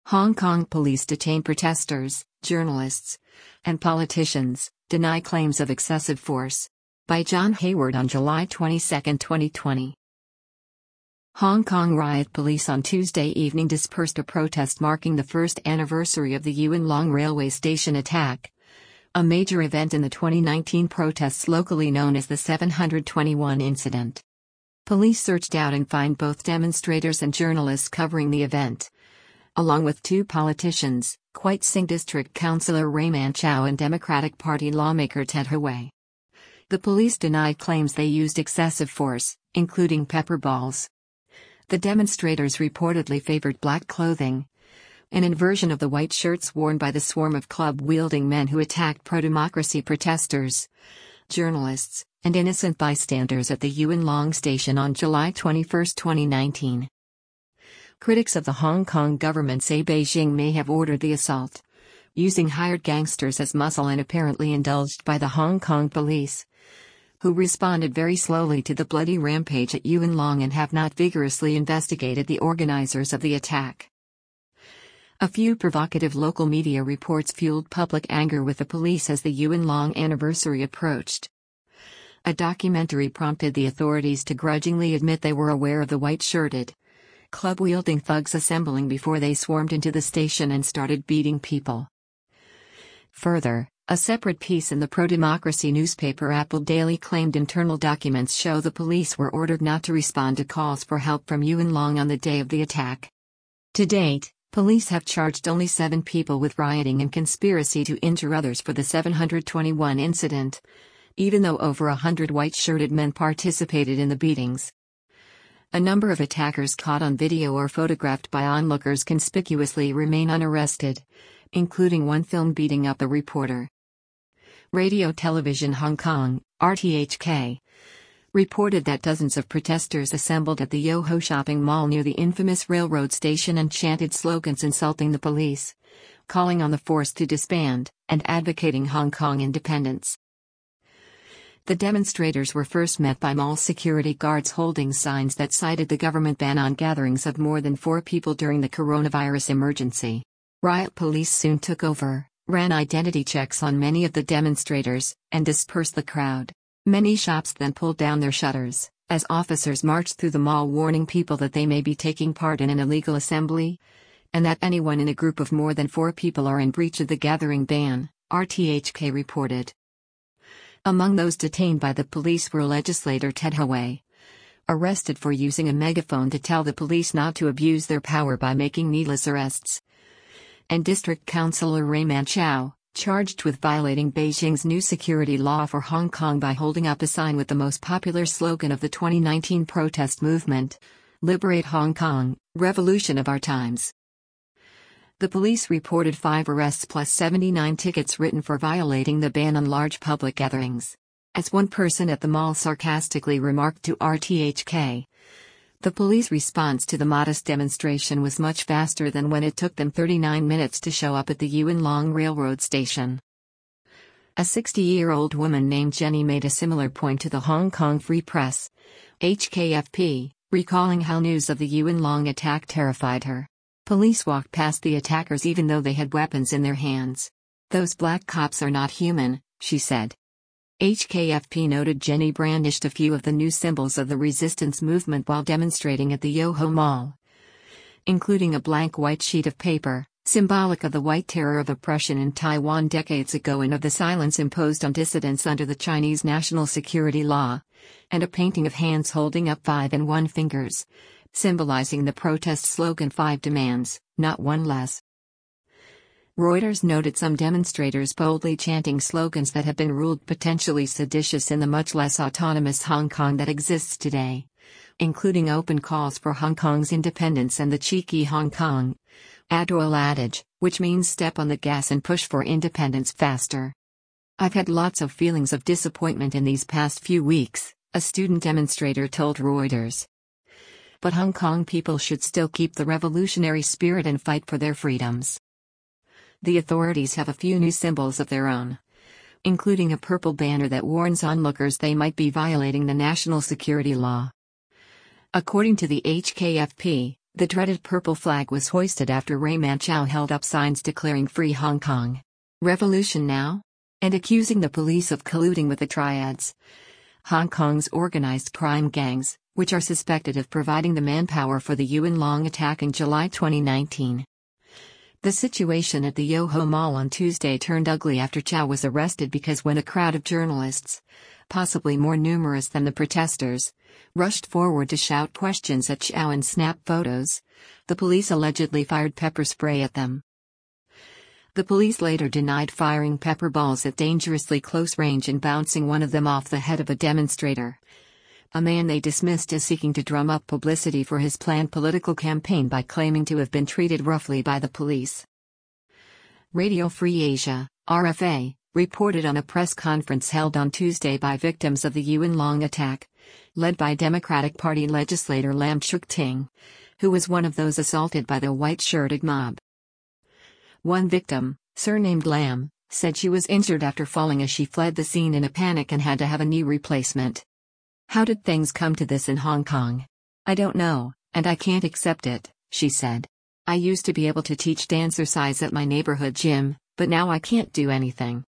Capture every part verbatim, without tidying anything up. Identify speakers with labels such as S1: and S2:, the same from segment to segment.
S1: Hong Kong police detain protesters, journalists, and politicians, deny claims of excessive force. By John Hayward on July twenty-second, twenty twenty. Hong Kong riot police on Tuesday evening dispersed a protest marking the first anniversary of the Yuen Long railway station attack, a major event in the twenty nineteen protests locally known as the seven hundred twenty-one incident. Police searched out and fined both demonstrators and journalists covering the event, along with two politicians, Kwai Tsing District Councillor Raymond Chow and Democratic Party lawmaker Ted Hui. The police denied claims they used excessive force, including pepper balls. The demonstrators reportedly favored black clothing, an inversion of the white shirts worn by the swarm of club-wielding men who attacked pro-democracy protesters, journalists, and innocent bystanders at the Yuen Long station on July twenty-first, twenty nineteen. Critics of the Hong Kong government say Beijing may have ordered the assault, using hired gangsters as muscle and apparently indulged by the Hong Kong police, who responded very slowly to the bloody rampage at Yuen Long and have not vigorously investigated the organizers of the attack. A few provocative local media reports fueled public anger with the police as the Yuen Long anniversary approached. A documentary prompted the authorities to grudgingly admit they were aware of the white-shirted, club-wielding thugs assembling before they swarmed into the station and started beating people. Further, a separate piece in the pro-democracy newspaper Apple Daily claimed internal documents show the police were ordered not to respond to calls for help from Yuen Long on the day of the attack. To date, police have charged only seven people with rioting and conspiracy to injure others for the seven hundred twenty-one incident, even though over a hundred white-shirted men participated in the beatings. A number of attackers caught on video or photographed by onlookers conspicuously remain unarrested, including one filmed beating up a reporter. Radio Television Hong Kong, R T H K, reported that dozens of protesters assembled at the Yoho shopping mall near the infamous railroad station and chanted slogans insulting the police, calling on the force to disband, and advocating Hong Kong independence. The demonstrators were first met by mall security guards holding signs that cited the government ban on gatherings of more than four people during the coronavirus emergency. Riot police soon took over, ran identity checks on many of the demonstrators, and dispersed the crowd. Many shops then pulled down their shutters, as officers marched through the mall warning people that they may be taking part in an illegal assembly, and that anyone in a group of more than four people are in breach of the gathering ban, R T H K reported. Among those detained by the police were legislator Ted Hui, arrested for using a megaphone to tell the police not to abuse their power by making needless arrests, and District Councillor Raymond Chow, charged with violating Beijing's new security law for Hong Kong by holding up a sign with the most popular slogan of the twenty nineteen protest movement, "Liberate Hong Kong, Revolution of Our Times." The police reported five arrests plus seventy-nine tickets written for violating the ban on large public gatherings. As one person at the mall sarcastically remarked to R T H K, the police response to the modest demonstration was much faster than when it took them thirty-nine minutes to show up at the Yuen Long railroad station. A sixty-year-old woman named Jenny made a similar point to the Hong Kong Free Press, H K F P, recalling how news of the Yuen Long attack terrified her. Police walked past the attackers even though they had weapons in their hands. "Those black cops are not human," she said. H K F P noted Jenny brandished a few of the new symbols of the resistance movement while demonstrating at the Yoho Mall, including a blank white sheet of paper, symbolic of the White Terror of oppression in Taiwan decades ago and of the silence imposed on dissidents under the Chinese national security law, and a painting of hands holding up five and one fingers, symbolizing the protest slogan "Five demands, not one less." Reuters noted some demonstrators boldly chanting slogans that have been ruled potentially seditious in the much less autonomous Hong Kong that exists today, including open calls for Hong Kong's independence and the cheeky Hong Kong Adroit adage, which means step on the gas and push for independence faster. "I've had lots of feelings of disappointment in these past few weeks," a student demonstrator told Reuters. But Hong Kong people should still keep the revolutionary spirit and fight for their freedoms. The authorities have a few new symbols of their own, including a purple banner that warns onlookers they might be violating the national security law. According to the H K F P, The dreaded purple flag was hoisted after Ray Manchow held up signs declaring Free Hong Kong. Revolution now? And accusing the police of colluding with the triads, Hong Kong's organized crime gangs, which are suspected of providing the manpower for the Yuen Long attack in July twenty nineteen. The situation at the Yoho Mall on Tuesday turned ugly after Chow was arrested because when a crowd of journalists, possibly more numerous than the protesters, rushed forward to shout questions at Chow and snap photos, the police allegedly fired pepper spray at them. The police later denied firing pepper balls at dangerously close range and bouncing one of them off the head of a demonstrator, a man they dismissed as seeking to drum up publicity for his planned political campaign by claiming to have been treated roughly by the police. Radio Free Asia, R F A, reported on a press conference held on Tuesday by victims of the Yuen Long attack, led by Democratic Party legislator Lam Cheuk Ting, who was one of those assaulted by the white-shirted mob. One victim, surnamed Lam, said she was injured after falling as she fled the scene in a panic and had to have a knee replacement. "How did things come to this in Hong Kong? I don't know, and I can't accept it," she said. "I used to be able to teach dancercise at my neighborhood gym, but now I can't do anything."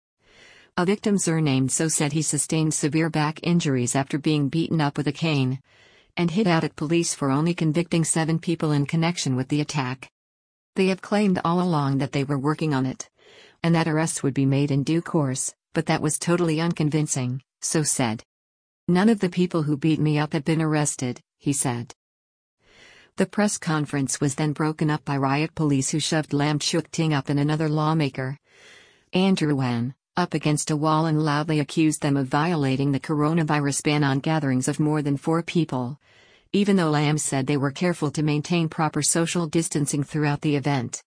S1: A victim surnamed So said he sustained severe back injuries after being beaten up with a cane, and hit out at police for only convicting seven people in connection with the attack. They have claimed all along that they were working on it, and that arrests would be made in due course, but that was totally unconvincing, So said. "None of the people who beat me up have been arrested," he said. The press conference was then broken up by riot police who shoved Lam Cheuk Ting up and another lawmaker, Andrew Wan, up against a wall and loudly accused them of violating the coronavirus ban on gatherings of more than four people, even though Lam said they were careful to maintain proper social distancing throughout the event.